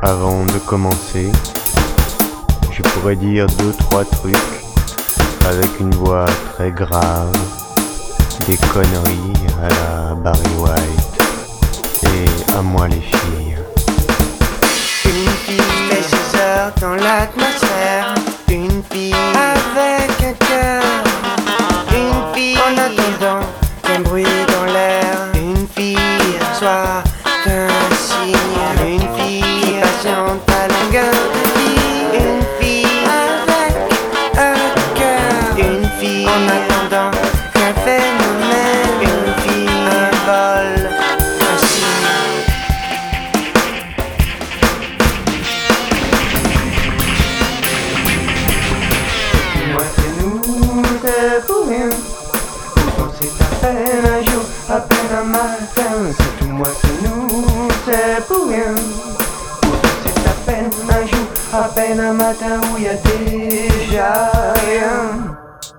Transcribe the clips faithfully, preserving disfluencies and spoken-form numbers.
Avant de commencer, je pourrais dire deux, trois trucs avec une voix très grave, des conneries à la Barry White et à moi les filles. Une fille fait ses heures dans l'atmosphère, une fille avec un cœur, une fille en attendant qu'un bruit dans l'air, une fille qui soit un signe, une fille qui patiente à longueur de vie, une fille avec un cœur, une fille en attendant qu'un phénomène, une fille, un vol, un signe. Moi c'est nous, c'est pour rien. Pourtant c'est à peine un jour, à peine un matin. C'est tout moi c'est nous, c'est pour rien. Pourtant c'est à peine un jour, à peine un matin où y a déjà rien.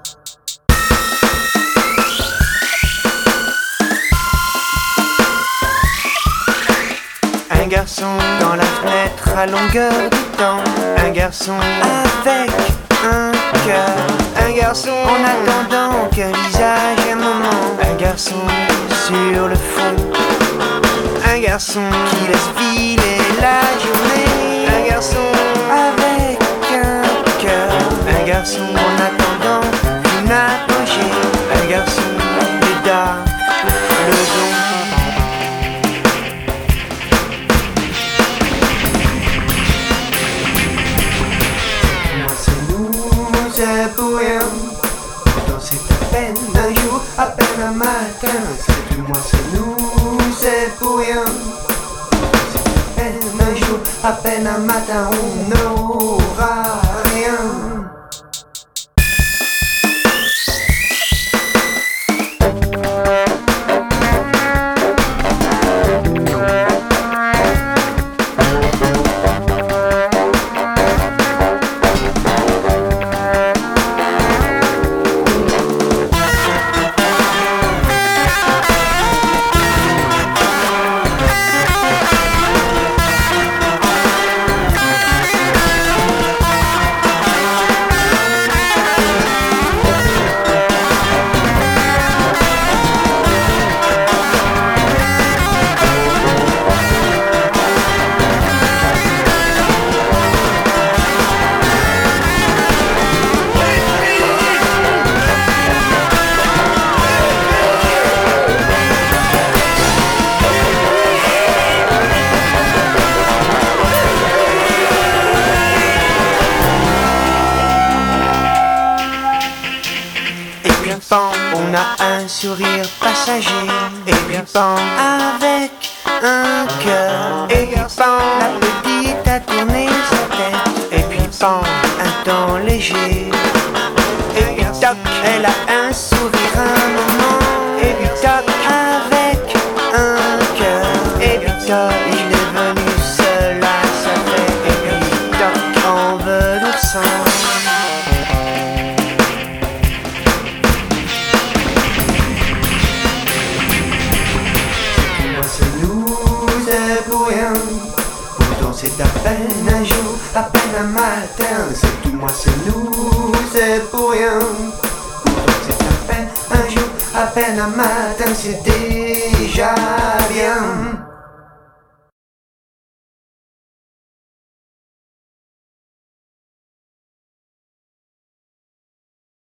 Un garçon dans la fenêtre à longueur du temps, un garçon avec un cœur, un garçon en attendant qu'un visage un moment, un garçon sur le fond, un garçon qui laisse filer la journée, un garçon avec un cœur, un garçon en attendant une apogée, un garçon qui dard le don. C'est pour rien, pourtant c'est à peine un jour, à peine un matin. C'est plus moi, c'est nous, c'est pour rien. Pourtant c'est à peine un jour, à peine un matin, on n'aura rien. On a un sourire passager, et puis pan avec un cœur, et puis pan la petite a tourné sa tête, et puis pan un temps léger, et puis toc elle a un sourire un moment, et puis toc avec un cœur, et puis toc il est venu seul à sa fête, et puis toc en velours sang. Pourtant c'est à peine un jour, à peine un matin. C'est tout moi, c'est nous, c'est pour rien. Pourtant c'est à peine un jour, à peine un matin.